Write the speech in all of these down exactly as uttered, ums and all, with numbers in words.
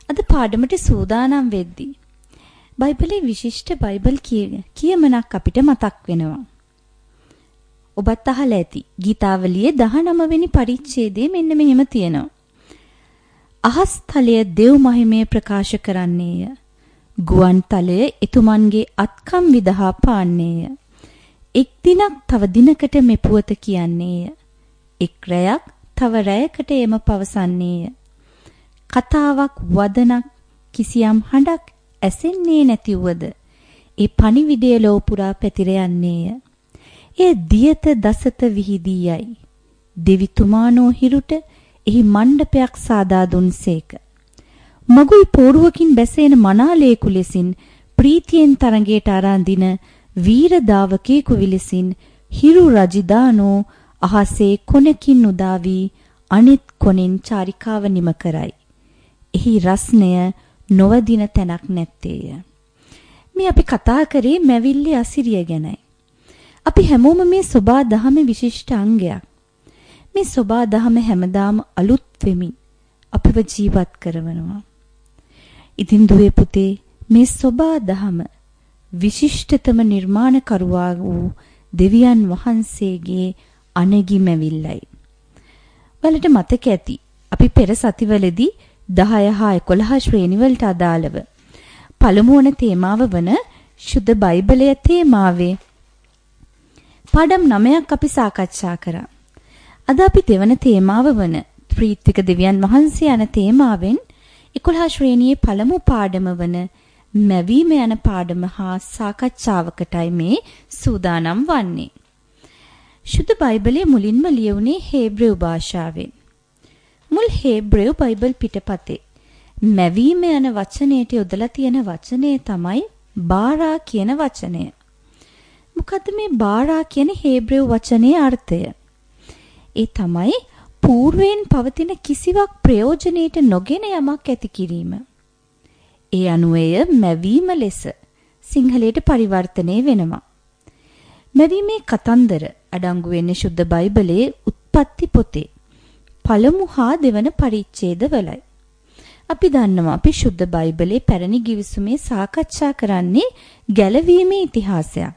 අද පාඩමට සූදානම් වෙද්දී බයිබලයේ විශිෂ්ට බයිබල් කියමනක් අපිට මතක් වෙනවා. ඔබත් අහලා ඇති. ගීතාවලියේ දහනව වෙනි පරිච්ඡේදයේ මෙන්න මෙහෙම තියෙනවා. අහස් තලය දෙව් මහිමය ප්‍රකාශ කරන්නේය. ගුවන් තලය එතුමන්ගේ අත්කම් විදහා පාන්නේය. එක් දිනක් තව දිනකට මෙපුවත කියන්නේය. එක් රැයක් තව රැයකට එම පවසන්නේය. කතාවක් වදනක් කිසියම් හඬක් ඇසෙන්නේ නැතිවද ඒ පණිවිඩය ලෝ පුරා පැතිර යන්නේය. ඒ දියත දසත විහිදී යයි. දෙවිතුමානෝ හිරුට එහි මණ්ඩපයක් සාදා දුන්සේක. මගුල් පෝරුවකින් බැසෙන මනාලේකු ලෙසින් ප්‍රීතියෙන් තරඟයට ආරාඳින වීර දාවකයෙකු විලසින් හිරු රජිදානෝ අහසේ කොනකින් උදා වී අනිත් කොනෙන් චාරිකාව නිම කරයි. එහි රස්නය නොවදින තැනක් නැත්තේය. මේ අපි කතා කරේ මැවිල්ලේ අසිරිය ගැනයි. අපි හැමෝම මේ සෝබා දහමේ විශිෂ්ට අංගයක්. මේ සෝබා දහම හැමදාම අලුත් වෙමින් අපිව ජීවත් කරවනවා. ඉතින් දුවේ පුතේ මේ සෝබා දහම විශිෂ්ටතම නිර්මාණකරුවා වූ දෙවියන් වහන්සේගේ අනගිමැවිල්ලයි. වලට මතක ඇති අපි පෙර සතිවලදී දහය හා එකොළහ ශ්‍රේණිවලට අදාළව පළමු වන තේමාව වන ශුද්ධ බයිබලයේ තේමාවේ පාඩම් නවයක් අපි සාකච්ඡා කරා. අද අපි දෙවන තේමාව වන ප්‍රීතික දෙවියන් වහන්සේ යන තේමාවෙන් එකොළහ ශ්‍රේණියේ පළමු පාඩම වන මැවීම යන පාඩම හා සාකච්ඡාවකටයි මේ සූදානම් වන්නේ. ශුද්ධ බයිබලයේ මුලින්ම ලියවුනේ හේබ්‍රෙව් භාෂාවෙන්. මුල් හේබ්‍රෙව් බයිබල් පිටපතේ මැවීම යන වචනයට යොදලා තියෙන වචනය තමයි බාරා කියන වචනය. මොකද්ද මේ බාරා කියන හේබ්‍රෙව් වචනේ අර්ථය? ඒ තමයි పూర్වයෙන් පවතින කිසිවක් ප්‍රයෝජනෙට නොගෙන යමක් ඇති කිරීම. ඒ අනුවය මැවීම ලෙස සිංහලයට පරිවර්තනය වෙනවා. මැවීමේ කතන්දර අඩංගු වෙන්නේ ශුද්ධ බයිබලයේ උත්පත්ති පොතේ පළමු හා දෙවන පරිච්ඡේදවලයි. අපි දන්නවා අපි ශුද්ධ බයිබලයේ පැරණි ගිවිසුමේ සාකච්ඡා කරන්නේ ගැලවීමේ ඉතිහාසයක්.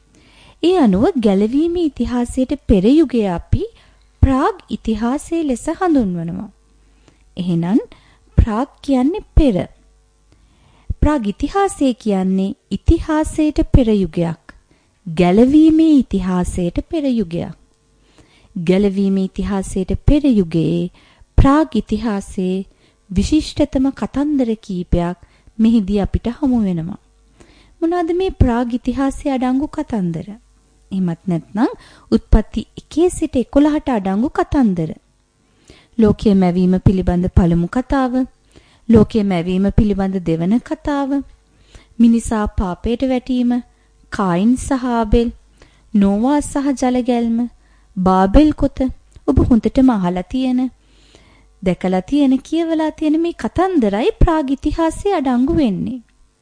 ඒ අනුව ගැලවීමේ ඉතිහාසයට පෙර යුගයේ අපි ප්‍රාග් ඉතිහාසය ලෙස හඳුන්වනවා. එහෙනම් ප්‍රාග් කියන්නේ පෙර. ප්‍රාග් ඉතිහාසය කියන්නේ ඉතිහාසයට පෙර යුගයක්. ගැලවීමේ ඉතිහාසයට පෙර යුගයක්. ගැලවීමේ ඉතිහාසයට පෙර යුගයේ ප්‍රාග් ඉතිහාසයේ විශිෂ්ටතම කතන්දර කීපයක් මෙහිදී අපිට හමු වෙනවා. මොනවාද මේ ප්‍රාග් ඉතිහාසයේ අඩංගු කතන්දර? එහෙමත් නැත්නම් උත්පත්ති එකේ සිට එකොළහට අඩංගු කතන්දර. ලෝකයේ මැවීම පිළිබඳ පළමු කතාව, ලෝකයේ මැවීම පිළිබඳ දෙවන කතාව, මිනිසා පාපයට වැටීම, කායින් සහ ආබෙල්, නෝවා සහ ජලගැල්ම, බාබෙල් කොත ඔබ හොඳටම අහලා තියෙන, දැකලා තියෙන, කියවලා තියෙන මේ කතන්දරයි ප්‍රාග් ඉතිහාසයේ අඩංගු වෙන්නේ.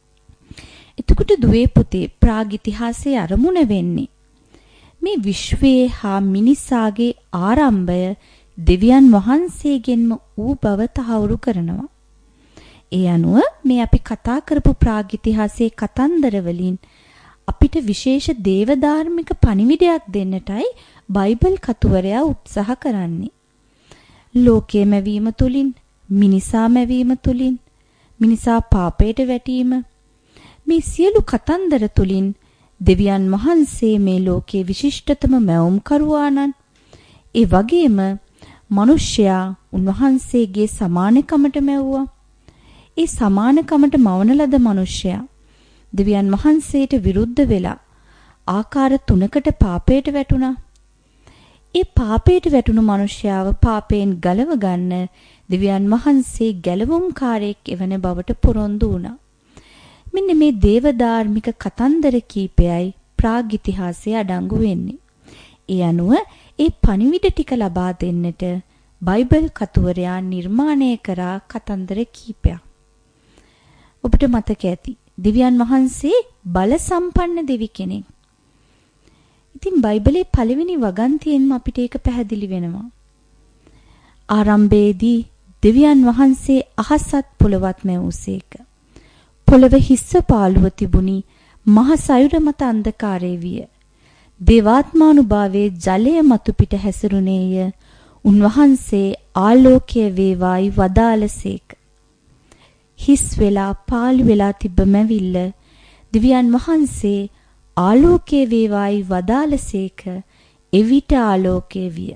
එතකොට දුවේ පුතේ ප්‍රාග් ඉතිහාසයේ අරමුණ වෙන්නේ මේ විශ්වයේ හා මිනිසාගේ ආරම්භය දෙවියන් වහන්සේගෙන්ම ඌ බව තහවුරු කරනවා. ඒ අනුව මේ අපි කතා කරපු ප්‍රාග් ඉතිහාසයේ කතන්දර වලින් අපිට විශේෂ දේවධාර්මික පණිවිඩයක් දෙන්නටයි බයිබල් කතුවරයා උත්සාහ කරන්නේ. ලෝකයේ මැවීම තුලින්, මිනිසා මැවීම තුලින්, මිනිසා පාපයට වැටීම, මේ සියලු කතන්දර තුලින් දෙවියන් වහන්සේ මේ ලෝකයේ විශිෂ්ටතම මැවුම්කරුවාණන්, ඒ වගේම මිනිසයා උන්වහන්සේගේ සමානකමට මැවුවා. ඒ සමානකමට මවන ලද මිනිසයා දෙවියන් වහන්සේට විරුද්ධ වෙලා ආකාර තුනකට පාපයට වැටුණා. ඒ පාපයට වැටුණු මිනිසයාව පාපයෙන් ගලව ගන්න දෙවියන් වහන්සේ ගැලවුම්කාරයෙක් එවන බවට පොරොන්දු වුණා. මෙන්න මේ දේවධාර්මික කතන්දර කීපයයි ප්‍රාග් ඉතිහාසයේ අඩංගු වෙන්නේ. ඒ අනුව ඒ පණිවිඩ ටික ලබා දෙන්නට බයිබල් කතුවරයා නිර්මාණය කරා කතන්දර කීපයක්. ඔබට මතක ඇති දෙවියන් වහන්සේ බල සම්පන්න දෙවි කෙනෙක්. ඉතින් බයිබලයේ පළවෙනි වගන්තියෙන්ම අපිට ඒක පැහැදිලි වෙනවා. ආරම්භයේදී දෙවියන් වහන්සේ අහසත් පොළවත් මැවුසේක. පොළව හිස්ස පාළුව තිබුණි, මහ සයුර මත අන්ධකාරය විය. දේවාත්මානුභාවයේ ජලය මතු පිට හැසිරුණේය. උන්වහන්සේ ආලෝකය වේවායි වදාළසේක. හිස් වෙලා පාළු වෙලා තිබ්බ මැවිල්ල දෙවියන් වහන්සේ ආලෝකය වේවායි වදාළසේක. එවිට ආලෝකය විය.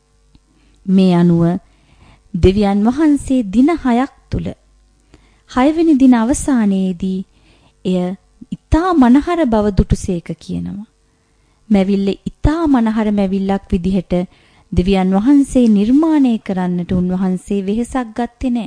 මේ අනුව දෙවියන් වහන්සේ දින හයක් තුල හයවෙනි දින අවසානයේදී එය ඊතා මනහර බව දුටුසේක කියනවා. මැවිල්ල ඊතා මනහර මැවිල්ලක් විදිහට දෙවියන් වහන්සේ නිර්මාණය කරන්නට උන්වහන්සේ වෙහෙසක් ගත්තේ නැහැ.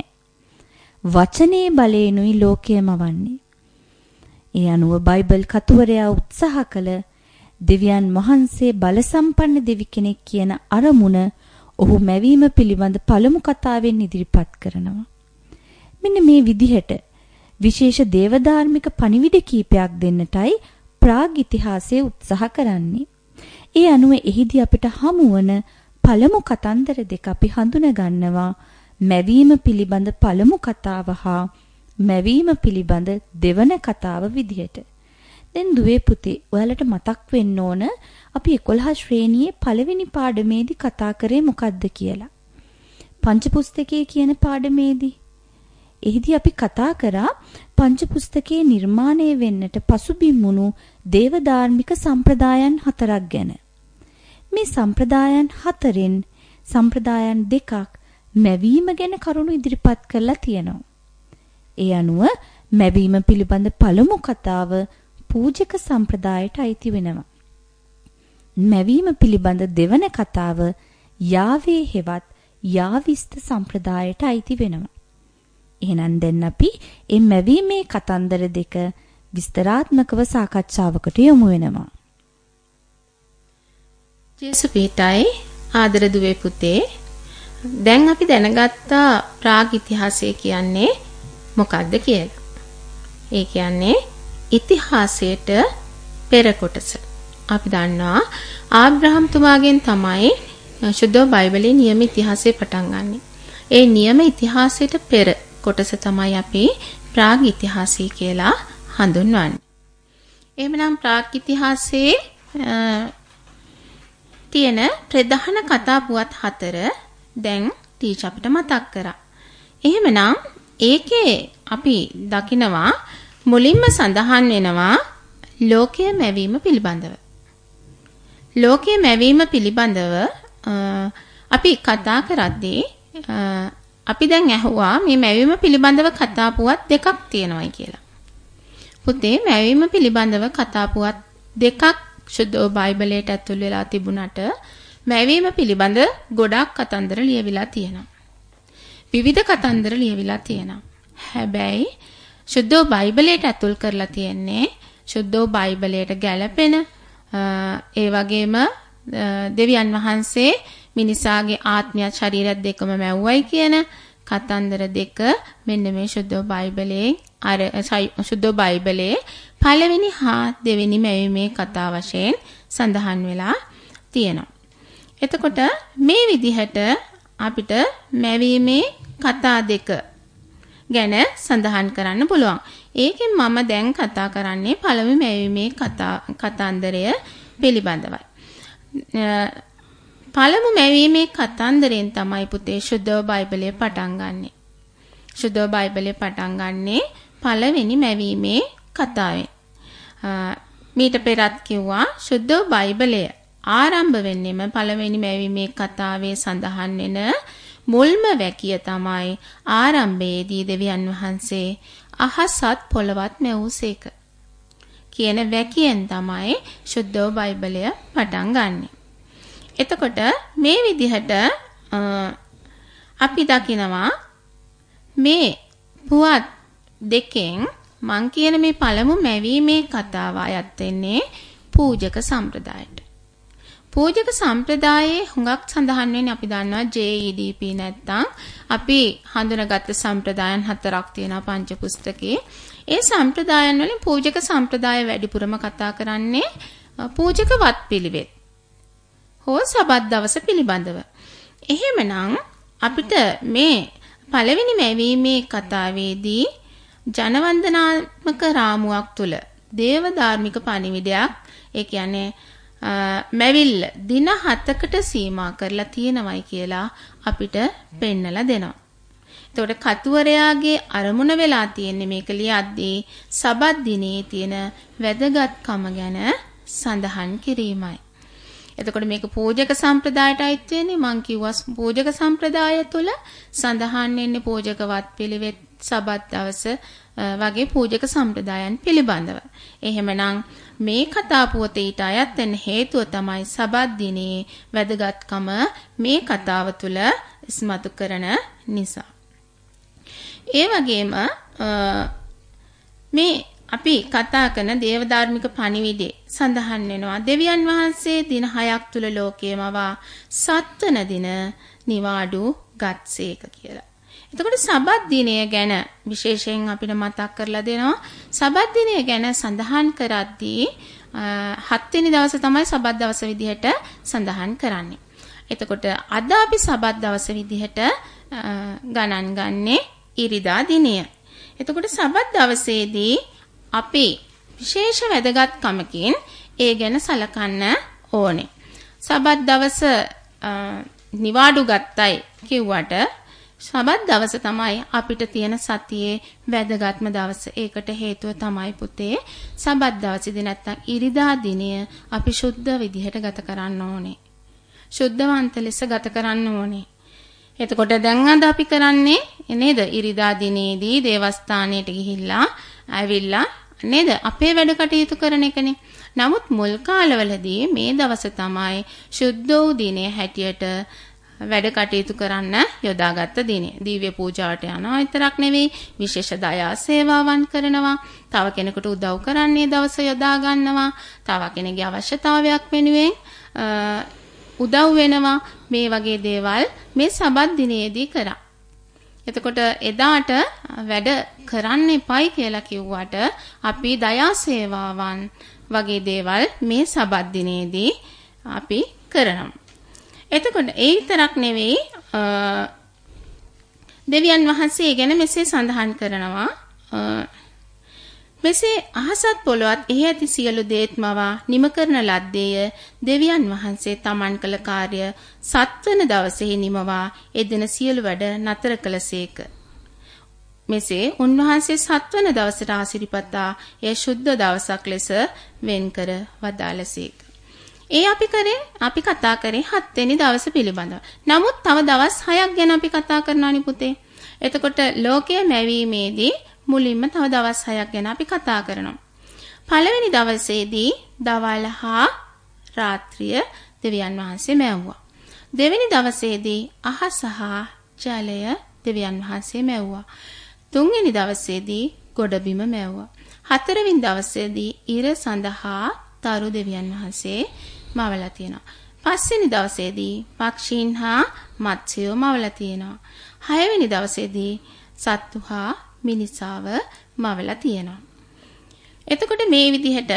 වචනේ බලයෙන්ුයි ලෝකයම වන්නේ. ඒ අනුව බයිබල් කතුවරයා උත්සාහ කළ දෙවියන් වහන්සේ බලසම්පන්න දෙවි කෙනෙක් කියන අරමුණ ඔහු මැවීම පිළිබඳ පළමු කතාවෙන් ඉදිරිපත් කරනවා. මෙන්න මේ විදිහට විශේෂ දේවධාර්මික පණිවිඩ කීපයක් දෙන්නටයි ප්‍රාග් ඉතිහාසයේ උත්සාහ කරන්නේ. ඒ අනුව එහිදී අපිට හමුවන පළමු කතන්දර දෙක අපි හඳුනා ගන්නවා. මැවීම පිළිබඳ පළමු කතාව හා මැවීම පිළිබඳ දෙවන කතාව විදිහට. දැන් දුවේ පුතේ ඔයාලට මතක් වෙන්න ඕන අපි එකොළහ ශ්‍රේණියේ පළවෙනි පාඩමේදී කතා කරේ මොකද්ද කියලා. පංච පුස්තකයේ කියන පාඩමේදී. එහිදී අපි කතා කරා පංච පුස්තකයේ නිර්මාණය වෙන්නට පසුබිම් වුණු දේවධාර්මික සම්ප්‍රදායන් හතරක් ගැන. මේ සම්ප්‍රදායන් හතරෙන් සම්ප්‍රදායන් දෙකක් මැවීම ගැන කරුණු ඉදිරිපත් කරලා තියෙනවා. ඒ අනුව මැවීම පිළිබඳ පළමු කතාව පූජක සම්ප්‍රදායට අයිති වෙනවා. මැවීම පිළිබඳ දෙවන කතාව යාවේ හෙවත් යාවිස්ත සම්ප්‍රදායට අයිති වෙනවා. එහෙනම් දැන් අපි මේ මැවීමේ කතන්දර දෙක විස්තරාත්මකව සාකච්ඡාවකට යමු වෙනවා. ජේසු පීටයි ආදර දුවේ පුතේ, දැන් අපි දැනගත්තා ප්‍රාග් ඉතිහාසය කියන්නේ මොකක්ද කියලා. ඒ කියන්නේ ඉතිහාසයට පෙර කොටස. අපි දන්නවා ආබ්‍රහම් තුමාගෙන් තමයි සුද්ධ බයිබලයේ නියම ඉතිහාසය පටන් ගන්නෙ. ඒ නියම ඉතිහාසයට පෙර කොටස තමයි අපි ප්‍රාග් ඉතිහාසය කියලා හඳුන්වන්නේ. එහෙමනම් ප්‍රාග් ඉතිහාසයේ තියෙන ප්‍රධාන කතා පුවත් හතර දැන් ටීචර් අපිට මතක් කරා. එහෙමනම් ඒකේ අපි දකිනවා මුලින්ම සඳහන් වෙනවා ලෝකයේ මැවීම පිළිබඳව. ලෝකයේ මැවීම පිළිබඳව අපි කතා කරද්දී අපි දැන් ඇහුවා මේ මැවීම පිළිබඳව කතා පුවත් දෙකක් තියෙනවායි කියලා. පුතේ මැවීම පිළිබඳව කතා පුවත් දෙකක් සුද්ධ බයිබලයට ඇතුල් වෙලා තිබුණාට මැවීම පිළිබඳ ගොඩක් කතන්දර ලියවිලා තියෙනවා. විවිධ කතන්දර ලියවිලා තියෙනවා. හැබැයි සුද්ධ බයිබලයට ඇතුල් කරලා තියෙන්නේ සුද්ධ බයිබලයට ගැළපෙන ඒ වගේම දෙවියන් වහන්සේ මිනිසාගේ ආත්මයත් ශරීරයත් දෙකම මැව්වයි කියන කතන්දර දෙක මෙන්න මේ සුද්ධ බයිබලයේ අර සුද්ධ බයිබලයේ පළවෙනි හා දෙවෙනි මැවීමේ කතා වශයෙන් සඳහන් වෙලා තියෙනවා. එතකොට මේ විදිහට අපිට මැවීමේ කතා දෙක ගැන සඳහන් කරන්න පුළුවන්. ඒකෙන් මම දැන් කතා කරන්නේ පළවෙනි මැවීමේ කතා කතන්දරය පිළිබඳවයි. පළමු මැවීමේ කතන්දරෙන් තමයි පුතේ සුද්ධ බයිබලය පටන් ගන්නෙ. සුද්ධ බයිබලය පටන් ගන්නෙ පළවෙනි මැවීමේ කතාවෙන්. මීට පෙරත් කිව්වා සුද්ධ බයිබලය ආරම්භ වෙන්නෙම පළවෙනි මැවීමේ කතාවේ සඳහන් වෙන මුල්ම වැකිය තමයි ආරම්භයේදී දෙවියන් වහන්සේ අහසත් පොළවත් මැවුසේක කියන වැකියෙන් තමයි සුද්ධ බයිබලය පටන් ගන්නෙ. එතකොට මේ විදිහට අපි දකිනවා මේ පුවත් දෙකෙන් මං කියන මේ පළමු මැවීමේ කතාව අයත් වෙන්නේ පූජක සම්ප්‍රදායට. පූජක සම්ප්‍රදායේ හුඟක් සඳහන් වෙන්නේ අපි දන්නවා ජේ ඊ ඩී පී නැත්තම් අපි හඳුනාගත්ත සම්ප්‍රදායන් හතරක් තියෙනවා පංච පුස්තකේ. ඒ සම්ප්‍රදායන් වලින් පූජක සම්ප්‍රදාය වැඩිපුරම කතා කරන්නේ පූජක වත් පිළිවෙත් හෝ සබත් දවස පිළිබඳව. එහෙමනම් අපිට මේ පළවෙනි මැවීමේ කතාවේදී ජනවන්දනාත්මක රාමුවක් තුල දේව ධාර්මික පණිවිඩයක් ඒ කියන්නේ මැවිල්ල දින හතකට සීමා කරලා තියෙනවයි කියලා අපිට පෙන්නලා දෙනවා. එතකොට කතුවරයාගේ අරමුණ වෙලා තියෙන්නේ මේක ලියද්දී සබත් දිනේ තියෙන වැදගත්කම ගැන සඳහන් කිරීමයි. එතකොට මේක පූජක සම්ප්‍රදායට අයිති වෙන්නේ මං කිව්වා පූජක සම්ප්‍රදාය තුළ සඳහන් වෙන්නේ පූජකවත් පිළිවෙත් සබත් දවස වගේ පූජක සම්ප්‍රදායන් පිළිබඳව. එහෙමනම් මේ කතා පුවත ඊට අයත් වෙන හේතුව තමයි සබත් දිනේ වැදගත්කම මේ කතාව තුළ ඉස්මතු කරන නිසා. ඒ වගේම මේ අපි කතා කරන දේව ධාර්මික පණිවිඩේ සඳහන් වෙනවා දෙවියන් වහන්සේ දින හයක් තුල ලෝකයේමවා සත්වන දින නිවාඩු ගත්සේක කියලා. එතකොට සබත් දිනය ගැන විශේෂයෙන් අපිට මතක් කරලා දෙනවා. සබත් දිනය ගැන සඳහන් කරද්දී හත් වෙනි දවසේ තමයි සබත් දවස විදිහට සඳහන් කරන්නේ. එතකොට අද අපි සබත් දවස විදිහට ගණන් ගන්නේ ඉරිදා දිනය. එතකොට සබත් දවසේදී අපි විශේෂ වැදගත්කමකින් ඒ ගැන සලකන්න ඕනේ. සබත් දවස නිවාඩු ගත්තයි කිව්වට සබත් දවස තමයි අපිට තියෙන සතියේ වැදගත්ම දවස. ඒකට හේතුව තමයි පුතේ සබත් දවසේදී නැත්තම් ඉරිදා දිනය අපි සුද්ධ විදිහට ගත කරන්න ඕනේ. සුද්ධවන්ත ලෙස ගත කරන්න ඕනේ. එතකොට දැන් අද අපි කරන්නේ නේද ඉරිදා දිනේදී දේවස්ථානයට ගිහිල්ලා ඇවිල්ලා නේද අපේ වැඩ කටයුතු කරන එකනේ. නමුත් මුල් කාලවලදී මේ දවස තමයි සුද්ධ වූ දිනේ හැටියට වැඩ කටයුතු කරන්න යොදාගත්ත දිනේ. දිව්‍ය පූජාවට යනවා විතරක් නෙවෙයි විශේෂ දයා සේවාවන් කරනවා. තව කෙනෙකුට උදව් කරන්නේ දවස යොදා ගන්නවා. තව කෙනෙකුගේ අවශ්‍යතාවයක් වෙනුවෙන් උදව් වෙනවා. මේ වගේ දේවල් මේ සබත් දිනේදී කරා. එතකොට එදාට වැඩ කරන්න එපයි කියලා කිව්වට අපි දයා සේවාවන් වගේ දේවල් මේ සබත් දිනේදී අපි කරනවා. එතකොට ඒ විතරක් නෙවෙයි දෙවියන් වහන්සේ ගැන මෙසේ සඳහන් කරනවා. මෙසේ අහසත් පොළොවත් එහි ඇති සියලු දේත්මවා නිම කරන ලද්දේය. දෙවියන් වහන්සේ තමන් කළ කාර්ය සත්වන දවසෙහි නිමවා එදින සියලු වැඩ නතර කළසේක. මෙසේ උන්වහන්සේ සත්වන දවසට ආසිරිපතා එය ශුද්ධ දවසක් ලෙස වෙන් කර වදාළසේක. ඒ අපි කරේ අපි කතා කරේ හත් වෙනි දවස පිළිබඳව. නමුත් තව දවස් හයක් ගැන අපි කතා කරනවානි පුතේ. එතකොට ලෝකයේ මැවීමේදී මුලින්ම තව දවස් හයක් ගැන අපි කතා කරනවා. පළවෙනි දවසේදී දවල් හා රාත්‍රිය දෙවියන් වහන්සේ මැව්වා. දෙවෙනි දවසේදී අහස හා ජලය දෙවියන් වහන්සේ මැව්වා. තුන්වෙනි දවසේදී ගොඩබිම මැව්වා. හතරවෙනි දවසේදී ඉර සඳහා තරු දෙවියන් වහන්සේ මවලා තියෙනවා. පස්වෙනි දවසේදී පක්ෂීන් හා මත්ස්‍යෝ මවලා තියෙනවා. හයවෙනි දවසේදී සත්තු හා මිනිසාව මවලා තියෙනවා. එතකොට මේ විදිහට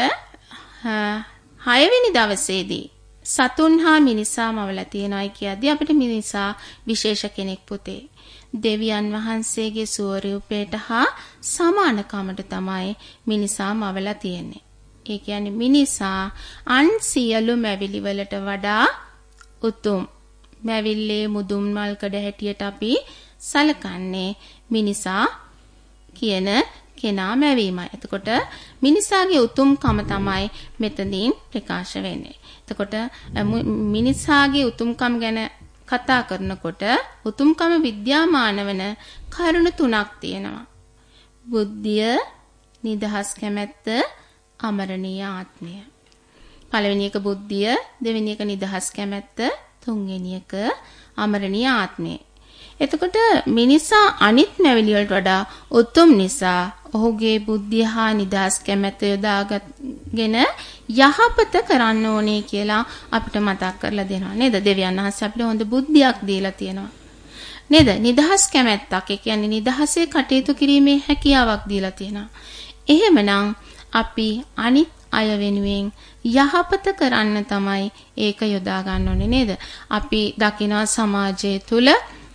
හයවෙනි දවසේදී සතුන් හා මිනිසා මවලා තියෙනයි කියද්දී අපිට මිනිසා විශේෂ කෙනෙක් පුතේ. දෙවියන් වහන්සේගේ ස්වරූපයට හා සමානකමට තමයි මිනිසා මවලා තියෙන්නේ. ඒ කියන්නේ මිනිසා අන් සියලු මැවිලි වලට වඩා උතුම්. මැවිල්ලේ මුදුන් මල්කඩ හැටියට අපි සලකන්නේ මිනිසා කියන කෙනා මැවීමයි. එතකොට මිනිසාගේ උතුම්කම තමයි මෙතනින් ප්‍රකාශ වෙන්නේ. එතකොට මිනිසාගේ උතුම්කම ගැන කතා කරනකොට උතුම්කම විද්‍යාමාන වන කරුණු තුනක් තියෙනවා. බුද්ධිය, නිදහස් කැමැත්ත, අමරණීය ආත්මය. පළවෙනි එක බුද්ධිය, දෙවෙනි එක නිදහස් කැමැත්ත, තුන්වෙනි එක අමරණීය ආත්මය. එතකොට මිනිසා අනිත් මැවිලි වලට වඩා උතුම් නිසා ඔහුගේ බුද්ධිය හා නිදහස් කැමැත්ත යොදාගෙන යහපත කරන්න ඕනේ කියලා අපිට මතක් කරලා දෙනවා නේද? දෙවියන් වහන්සේ අපිට හොඳ බුද්ධියක් දීලා තියෙනවා. නේද? නිදහස් කැමැත්තක්, ඒ කියන්නේ නිදහසේ කටයුතු කිරීමේ හැකියාවක් දීලා තියෙනවා. එහෙමනම් අපි අනිත් අය වෙනුවෙන් යහපත කරන්න තමයි ඒක යොදා ගන්න ඕනේ නේද? අපි දකිනවා සමාජය තුල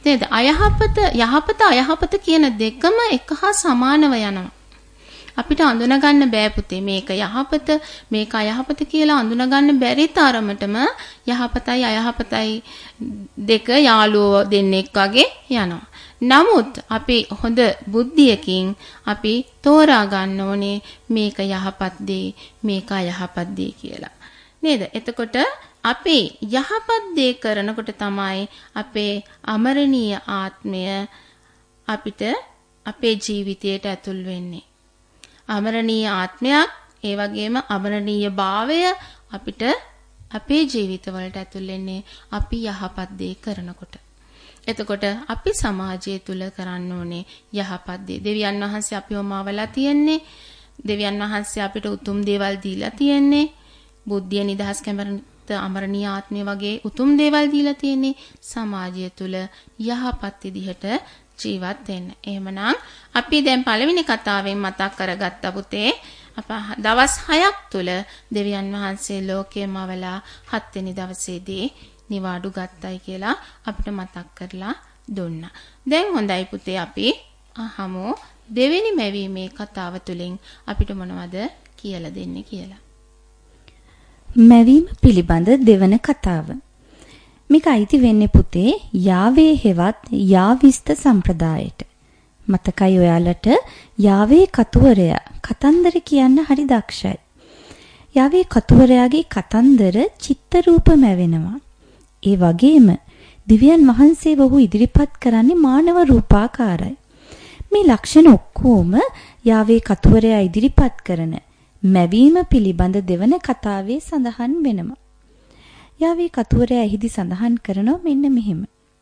නේද? අයහපත යහපත අයහපත කියන දෙකම එක හා සමානව යනවා. අපිට අඳුන ගන්න බෑ පුතේ මේක යහපත මේක අයහපත කියලා අඳුන ගන්න බැරි තරමටම යහපතයි අයහපතයි දෙක යාළුවෝ දෙන්නෙක් වගේ යනවා. නමුත් අපි හොඳ බුද්ධියකින් අපි තෝරා ගන්න ඕනේ මේක යහපත් දේ මේක අයහපත් දේ කියලා. නේද? එතකොට අපි යහපත් දේ කරනකොට තමයි අපේ අමරණීය ආත්මය අපිට අපේ ජීවිතයට ඇතුල් වෙන්නේ. අමරණීය ආත්මයක් ඒ වගේම අමරණීය භාවය අපිට අපේ ජීවිතවලට ඇතුල් වෙන්නේ අපි යහපත් දේ කරනකොට. එතකොට අපි සමාජය තුල කරන්න ඕනේ යහපත් දේ. දෙවියන් වහන්සේ අපිව මවලා තියෙන්නේ. දෙවියන් වහන්සේ අපිට උතුම් දේවල් දීලා තියෙන්නේ. බුද්ධිය නිදහස් කැමරත අමරණීය ආත්මය වගේ උතුම් දේවල් දීලා තියෙන්නේ. සමාජය තුල යහපත් විදිහට ජීවත් වෙන්න. එහෙමනම් අපි දැන් පළවෙනි කතාවෙන් මතක් කරගත්ත පුතේ අප දවස් හයක් තුල දෙවියන් වහන්සේ ලෝකයම වලා හත් වෙනි දවසේදී නිවාඩු ගත්තයි කියලා අපිට මතක් කරලා දුන්නා. දැන් හොඳයි පුතේ අපි අහමු දෙවෙනි මැවීමේ කතාව තුලින් අපිට මොනවද කියලා දෙන්නේ කියලා. මැවීම පිළිබඳ දෙවන කතාව. මේක අයිති වෙන්නේ පුතේ යාවේ හෙවත් යාවිස්ත සම්ප්‍රදායට. මතකයි ඔයාලට යාවේ කතුවරයා කතන්දර කියන්න හරි දක්ෂයි. යාවේ කතුවරයාගේ කතන්දර චිත්ත රූප මැවෙනවා. ඒ වගේම දිව්‍යයන් වහන්සේ වහු ඉදිරිපත් කරන්නේ මානව රූපාකාරයි. මේ ලක්ෂණ ඔක්කොම යාවේ කතුවරයා ඉදිරිපත් කරන මැවීම පිළිබඳ දෙවන කතාවේ සඳහන් වෙනවා. යාවේ කතුවරයා එහිදී සඳහන් කරනවා මෙන්න මෙහෙම.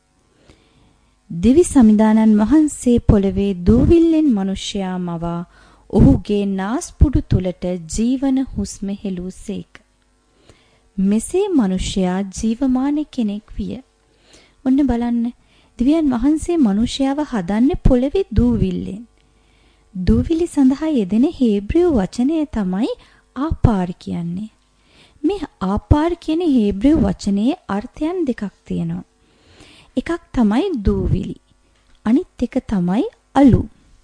දිවි සමිදානන් වහන්සේ පොළවේ දූවිල්ලෙන් මිනිසයා මවා ඔහුගේ නාස්පුඩු තුලට ජීවන හුස්ම හෙළූසේක. මෙසේ මිනිසයා ජීවමාන කෙනෙක් විය. ඔන්න බලන්න දිව්‍යයන් වහන්සේ මිනිසයාව හදන්නේ පොළවේ දූවිල්ලෙන්. දූවිලි සඳහා යෙදෙන හේබ්‍රිය වචනය තමයි ආපාර කියන්නේ. මේ ආපාර කියන හේබ්‍රිය වචනේ අර්ථයන් දෙකක් තියෙනවා. එකක් තමයි දූවිලි. අනිත් එක තමයි අලු.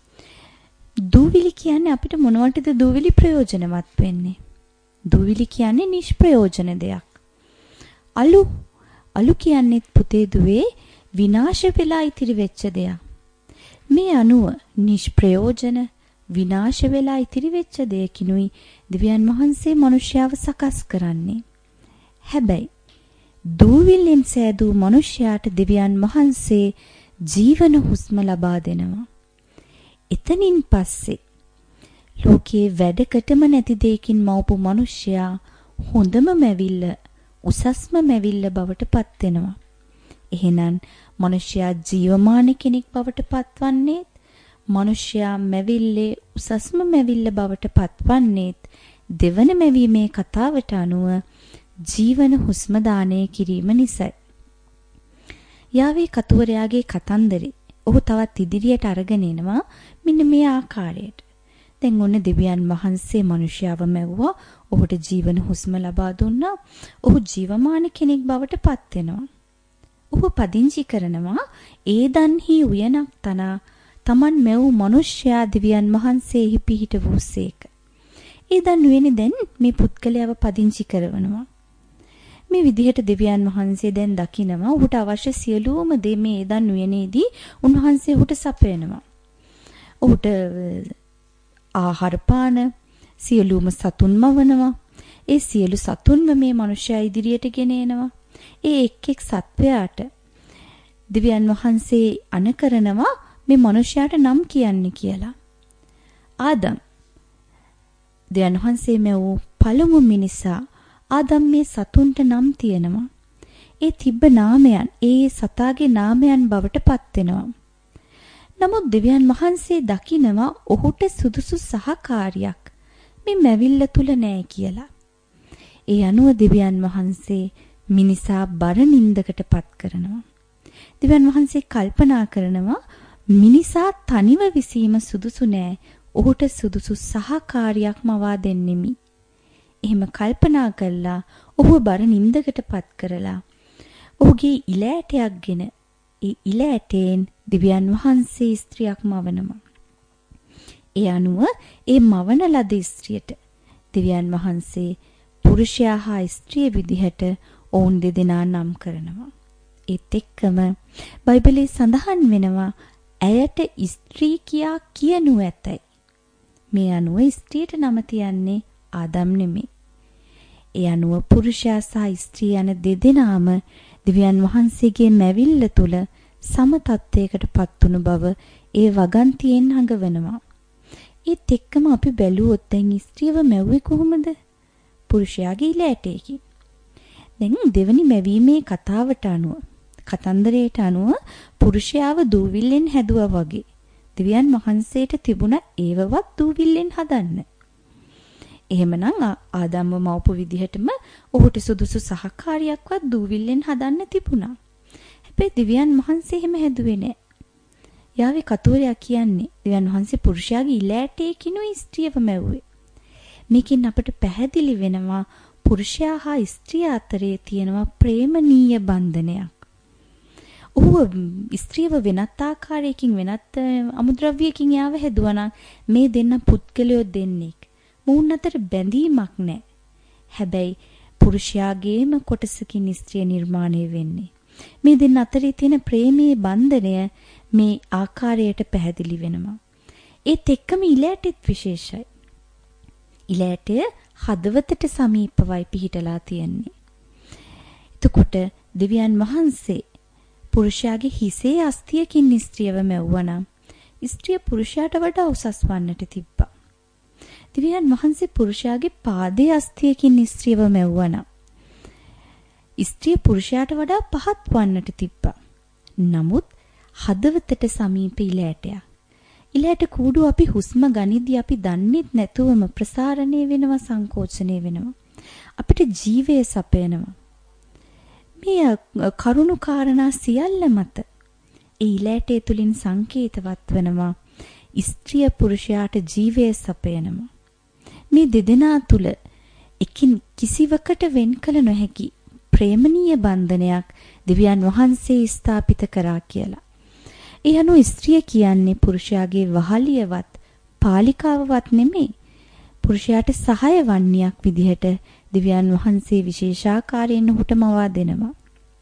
දූවිලි කියන්නේ අපිට මොනවටද දූවිලි ප්‍රයෝජනවත් වෙන්නේ? දූවිලි කියන්නේ නිෂ්ප්‍රයෝජන දෙයක්. අලු අලු කියන්නේ පුතේ දුවේ විනාශ වෙලා ඉතිරි වෙච්ච දෙයක්. මේ අනුව නිෂ්ප්‍රයෝජන විනාශ වෙලා ඉතිරි වෙච්ච දෙයකිනුයි දිව්‍යයන් වහන්සේ මිනිස්යාව සකස් කරන්නේ. හැබැයි දූවිල්ලෙන් සෑදූ මිනිසයාට දිව්‍යයන් වහන්සේ ජීවන හුස්ම ලබා දෙනවා. එතනින් පස්සේ ලෝකයේ වැඩකටම නැති දෙයකින් මවපු මිනිසයා හොඳම මැවිල්ල උසස්ම මැවිල්ල බවට පත් වෙනවා. එහෙනම් මිනිසයා ජීවමාන කෙනෙක් බවට පත්වන්නේත් මිනිසයා මැවිල්ලේ උසස්ම මැවිල්ල බවට පත්වන්නේත් දෙවන මැවීමේ කතාවට අනුව ජීවන හුස්ම දානය කිරීම නිසයි. යාවේ කතුවරයාගේ කතන්දරේ ඔහු තවත් ඉදිරියට අරගෙන එනවා මෙන්න මේ ආකාරයට. දැන් ඔන්න දෙවියන් වහන්සේ මිනිසයාව මැව්වා. ඔහුට ජීවන හුස්ම ලබා දුන්නා. ඔහු ජීවමාන කෙනෙක් බවට පත් වෙනවා. ඔහු පදිංචි කරනවා ඒදන්හි උයනක් තනා තමන් මැව් මිනිසයා දෙවියන් වහන්සේහි පිහිට වූසේක. ඒදන් උයනේ දැන් මේ පුත්කලයාව පදිංචි කරනවා. මේ විදිහට දෙවියන් වහන්සේ දැන් දකිනවා ඔහුට අවශ්‍ය සියලුම දේ මේ ඒදන් උයනේදී උන්වහන්සේ ඔහුට සපයනවා. ඔහුට ආහාර පාන සියලුම සතුන් මවනවා. ඒ සියලු සතුන්ම මේ මිනිසයා ඉදිරියට ගෙන එනවා. ඒ එක් එක් සත්වයාට දිව්‍යයන් වහන්සේ අනකරනවා මේ මිනිසයාට නම් කියන්නේ කියලා. ආදම් දෙවියන් වහන්සේ මෙව පළමු මිනිසා ආදම් මේ සතුන්ට නම් තියෙනවා. ඒ තිබ්බ නාමයන් ඒ සතාගේ නාමයන් බවට පත් වෙනවා. නමුත් දෙවියන් වහන්සේ දකිනවා ඔහුට සුදුසු සහකාරියක් මේ මැවිල්ල තුල නැහැ කියලා. ඒ අනුව දෙවියන් වහන්සේ මිනිසා බර නින්දකට පත් කරනවා. දෙවියන් වහන්සේ කල්පනා කරනවා මිනිසා තනිව විසීම සුදුසු නෑ. ඔහුට සුදුසු සහකාරියක් මවා දෙන්නෙමි. එහෙම කල්පනා කළා ඔහුව බර නින්දකට පත් කරලා ඔහුගේ ඉලෑටයක්ගෙන ඒ ඉල ඇටයෙන් දෙවියන් වහන්සේ ස්ත්‍රියක් මවනවා. ඒ අනුව ඒ මවන ලද ස්ත්‍රියට දෙවියන් වහන්සේ පුරුෂයා හා ස්ත්‍රිය විදිහට ඔවුන් දෙදෙනා නම් කරනවා. ඒත් එක්කම බයිබලයේ සඳහන් වෙනවා ඇයට ස්ත්‍රී කියා කියනු ඇතයි. මේ අනුව ස්ත්‍රියට නම තියන්නේ ආදම් නෙමෙයි. ඒ අනුව පුරුෂයා සහ ස්ත්‍රී යන දෙදෙනාම දෙවියන් වහන්සේගේ මැවිල්ල තුල සම තත්ත්වයකට පත්වුණු බව ඒ වගන්තියෙන් හඟවනවා. ඒත් එක්කම අපි බැලුවොත් දැන් ස්ත්‍රියව මැව්වේ කොහොමද? පුරුෂයාගේ ඉල ඇටයකින්. දැන් දෙවනි මැවීමේ කතාවට අනුව කතන්දරයට අනුව පුරුෂයාව දූවිල්ලෙන් හැදුවා වගේ දෙවියන් වහන්සේට තිබුණ ඒවවත් දූවිල්ලෙන් හදන්න. එහෙමනම් ආදම්ව මවපු විදිහටම ඔහුට සුදුසු සහකාරියක්වත් දූවිල්ලෙන් හදන්න තිබුණා. හැබැයි දෙවියන් වහන්සේ එහෙම හැදුවේ නෑ. යාවේ කතෝරයා කියන්නේ දෙවියන් වහන්සේ පුරුෂයාගේ ඉල ඇටයකිනුයි ස්ත්‍රියව මැව්වේ. මේකෙන් අපට පැහැදිලි වෙනවා පුරුෂයා හා ස්ත්‍රිය අතරේ තියෙනවා ප්‍රේමනීය බන්ධනයක්. ඔහු ස්ත්‍රියව වෙනත් ආකාරයකින් වෙනත් අමුද්‍රව්‍යයකින් යාව හැදුවා නම් මේ දෙන්න පුද්ගලයෝ දෙන්නෙක්. මොවුන් අතර බැඳීමක් නැහැ. හැබැයි පුරුෂයාගේම කොටසකින් ස්ත්‍රිය නිර්මාණය වෙන්නේ. මේ දෙන්න අතරේ තියෙන ප්‍රේමයේ බන්ධනය මේ ආකාරයට පැහැදිලි වෙනවා. ඒත් එක්කම ඉල ඇටෙත් විශේෂයි. ඉල ඇටය හදවතට සමීපවයි පිහිටලා තියෙන්නේ. එතකොට දෙවියන් වහන්සේ පුරුෂයාගේ හිසේ අස්තියකින් ස්ත්‍රියව මැව්වනම් ස්ත්‍රිය පුරුෂයාට වඩා උසස් වන්නට තිබ්බා. දෙවියන් වහන්සේ පුරුෂයාගේ පාදයේ අස්තියකින් ස්ත්‍රියව මැව්වනම් ස්ත්‍රිය පුරුෂයාට වඩා පහත් වන්නට තිබ්බා. නමුත් හදවතට සමීප ඉල ඇටයක්. ඉල ඇට කූඩු අපි හුස්ම ගනිද්දී අපි දන්නේත් නැතුවම ප්‍රසාරණය වෙනවා, සංකෝචනය වෙනවා. අපිට ජීවය සපයනවා. මේ කරුණු කාරණා සියල්ල මත ඒ ඉල ඇටය තුලින් සංකේතවත් වෙනවා ස්ත්‍රිය පුරුෂයාට ජීවය සපයනවා. මේ දෙදෙනා තුල එකින් කිසිවකට වෙන් කළ නොහැකි ප්‍රේමනීය බන්ධනයක් දෙවියන් වහන්සේ ස්ථාපිත කරා කියලා. ඒ අනුව ස්ත්‍රිය කියන්නේ පුරුෂයාගේ වහලියවත් පාලිකාවවත් නෙමෙයි. පුරුෂයාට සහාය වන්නේක් විදිහට දෙවියන් වහන්සේ විශේෂාකාරයෙන් ඔහුට මවා දෙනවා.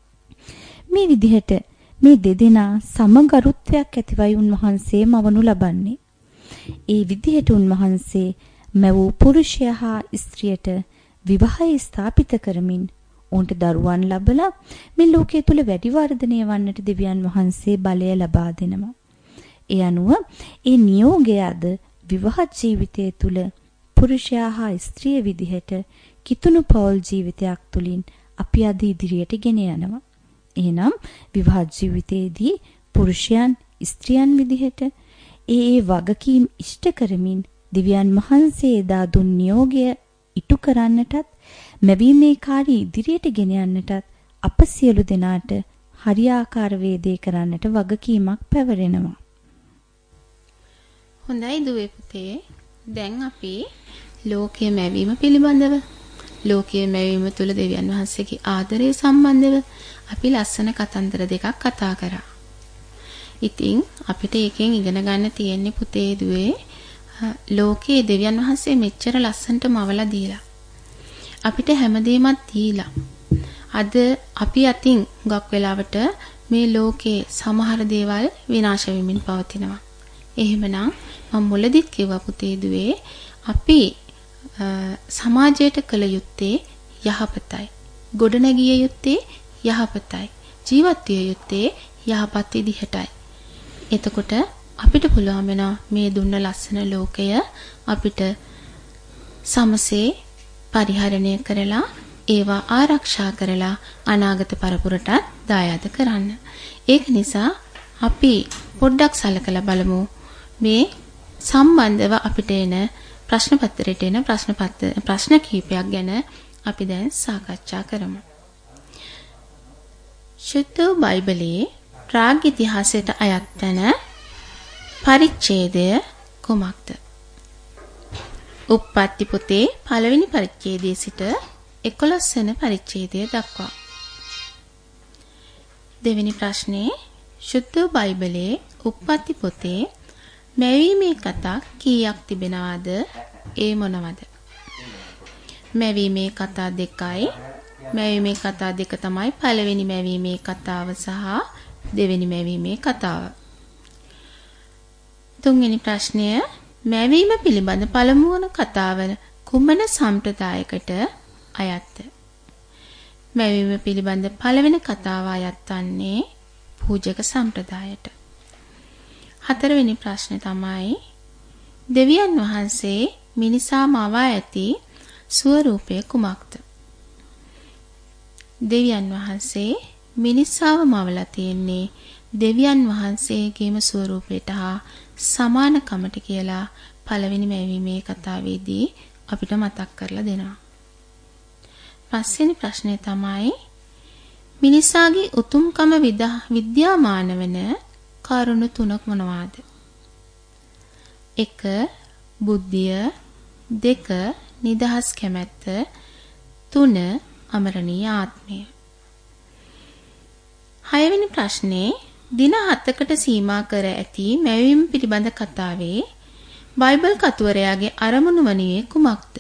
මේ විදිහට මේ දෙදෙනා සමගරුත්වයක් ඇතිවයි උන්වහන්සේ මවනු ලබන්නේ. ඒ විදිහට උන්වහන්සේ මැවූ පුරුෂයා හා ස්ත්‍රියට විවාහය ස්ථාපිත කරමින් උන්ට දරුවන් ලැබලා මේ ලෝකයේ තුල වැඩි වර්ධනය වන්නට දෙවියන් වහන්සේ බලය ලබා දෙනවා. ඒ අනුව ඒ නියෝගයද විවාහ ජීවිතය තුල පුරුෂයා හා ස්ත්‍රිය විදිහට කිතුණු පෞල් ජීවිතයක් තුලින් අපි අද ඉදිරියට ගෙන යනවා. එහෙනම් විවාහ ජීවිතයේදී පුරුෂයන් ස්ත්‍රියන් විදිහට ඒ ඒ වගකීම් ඉෂ්ට කරමින් දෙවියන් වහන්සේ දා දුන් නියෝගය ඉටු කරන්නටත් මැවීමේ කාර්ය ඉදිරියට ගෙන යන්නටත් අප සියලු දෙනාට හරියාකාර වේදේ කරන්නට වගකීමක් පැවරෙනවා. හොඳයි දුවේ පුතේ. දැන් අපි ලෝකයේ මැවීම පිළිබඳව ලෝකයේ මැවීම තුළ දෙවියන් වහන්සේගේ ආදරය සම්බන්ධව අපි ලස්සන කතන්දර දෙකක් කතා කරා. ඉතින් අපිට එකෙන් ඉගෙන ගන්න තියෙන්නේ පුතේ දුවේ ලෝකයේ දෙවියන් වහන්සේ මෙච්චර ලස්සනට මවලා දීලා අපිට හැමදේමත් දීලා අද අපි අතින් ගොක් වෙලාවට මේ ලෝකේ සමහර දේවල් විනාශ වෙමින් පවතිනවා. එහෙමනම් මම මුලදිත් කිව්වා පුතේ දුවේ අපි සමාජයට කළ යුත්තේ යහපතයි. ගොඩනැගිය යුත්තේ යහපතයි. ජීවත් විය යුත්තේ යහපත් විදිහටයි. එතකොට අපිට පුළුවන් වෙනවා මේ දුන්න ලස්සන ලෝකය අපිට සමසේ පරිහරණය කරලා ඒවා ආරක්ෂා කරලා අනාගත පරපුරටත් දායාද කරන්න. ඒක නිසා අපි පොඩ්ඩක් සලකලා බලමු මේ සම්බන්ධව අපිට එන ප්‍රශ්න පත්‍රයට එන ප්‍රශ්න පත්‍ර ප්‍රශ්න කිහිපයක් ගැන අපි දැන් සාකච්ඡා කරමු. ශුද්ධ බයිබලයේ රාග ඉතිහාසයට අයත් වෙන පරිච්ඡේදය කුමක්ද? උප්පත්ති පොතේ පළවෙනි පරිච්ඡේදයේ සිට එකොළොස් වෙනි පරිච්ඡේදය දක්වා. දෙවෙනි ප්‍රශ්නේ සුද්ධ බයිබලයේ උප්පත්ති පොතේ මැවීමේ කතා කීයක් තිබෙනවද? ඒ මොනවද? මැවීමේ කතා දෙකයි. මැවීමේ කතා දෙක තමයි පළවෙනි මැවීමේ කතාව සහ දෙවෙනි මැවීමේ කතාව. තුන්වෙනි ප්‍රශ්නය මැවීම පිළිබඳ පළමු වන කතාව කුමන සම්ප්‍රදායකට අයත්ද? මැවීම පිළිබඳ පළවෙනි කතාව අයත් වන්නේ පූජක සම්ප්‍රදායට. හතරවෙනි ප්‍රශ්නේ තමයි දෙවියන් වහන්සේ මිනිසා මවා ඇති ස්වරූපය කුමක්ද? දෙවියන් වහන්සේ මිනිසාව මවලා තියෙන්නේ දෙවියන් වහන්සේගේම ස්වරූපයට හා සමානකමට කියලා පළවෙනි මැවීමේ කතාවේදී අපිට මතක් කරලා දෙනවා. පස්වෙනි ප්‍රශ්නේ තමයි මිනිසාගේ උතුම්කම විද්‍යාමාන වන කරුණු තුනක් මොනවාද? එක බුද්ධිය, දෙක නිදහස් කැමැත්ත, තුන අමරණීය ආත්මය. හයවෙනි ප්‍රශ්නේ දින හතකට සීමා කර ඇති මැවීම පිළිබඳ කතාවේ බයිබල් කතුවරයාගේ අරමුණු වනුයේ කුමක්ද?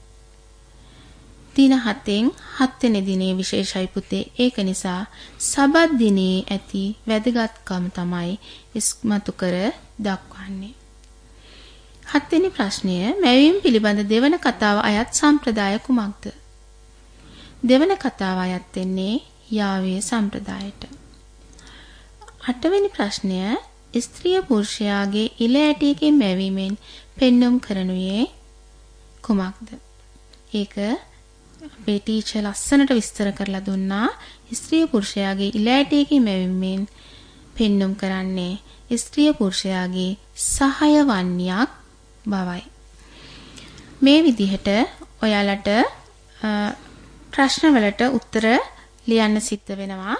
දින හතෙන් හත් වෙනි දිනේ විශේෂයි පුතේ. ඒක නිසා සබත් දිනේ ඇති වැදගත්කම තමයි ඉස්මතු කර දක්වන්නේ. හත්වෙනි ප්‍රශ්නය මැවීම පිළිබඳ දෙවන කතාව අයත් සම්ප්‍රදාය කුමක්ද? දෙවන කතාව අයත් වෙන්නේ යාවේ සම්ප්‍රදායට. අටවෙනි ප්‍රශ්නය ස්ත්‍රිය පුරුෂයාගේ ඉල ඇටියකින් මැවීමෙන් පෙන්눔 කරනුයේ කුමක්ද? ඒක අපේ ටීචර් ලස්සනට විස්තර කරලා දුන්නා. ස්ත්‍රිය පුරුෂයාගේ ඉල ඇටියකින් මැවීමෙන් පෙන්눔 කරන්නේ ස්ත්‍රිය පුරුෂයාගේ සහය වන්නියක් බවයි. මේ විදිහට ඔයාලට ප්‍රශ්න වලට උත්තර ලියන්න සිද්ධ වෙනවා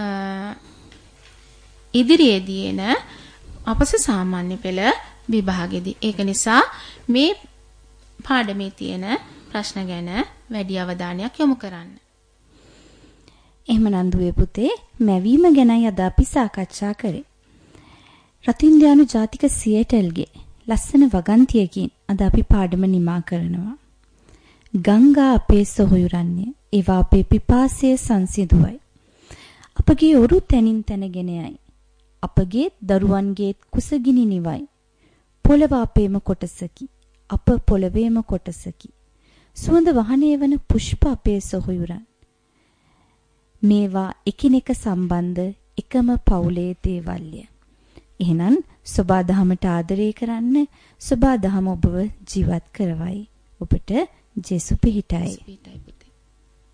ඉදිරියේදී එන අපස සාමාන්‍ය පෙළ විභාගෙදී. ඒක නිසා මේ පාඩමේ තියෙන ප්‍රශ්න ගැන වැඩි අවධානයක් යොමු කරන්න. එහෙමනම් දුවේ පුතේ මැවීම ගැනයි අද අපි සාකච්ඡා කරේ. රතින්ද්‍යානු ජාතික සියටල්ගේ ලස්සන වගන්තියකින් අද අපි පාඩම නිමා කරනවා. ගංගා අපේ සොහොයුරන්නේ ඒවා අපේ පිපාසය සංසිඳුවයි. අපගේ ඔරු තැනින් තැනගෙන යයි. අපගේ දරුවන්ගේ කුසගිනි නිවයි. පොළව අපේම කොටසකි. අප පොළවේම කොටසකි. සුවඳ වහනේ වන පුෂ්ප අපේ සොහොයුරන්. මේවා එකිනෙක සම්බන්ධ එකම පවුලේ දේවල්ය. එහෙනම් සබා දහමට ආදරය කරන්න, සබා දහම ඔබව ජීවත් කරවයි. ඔබට ජේසු පිහිටයි.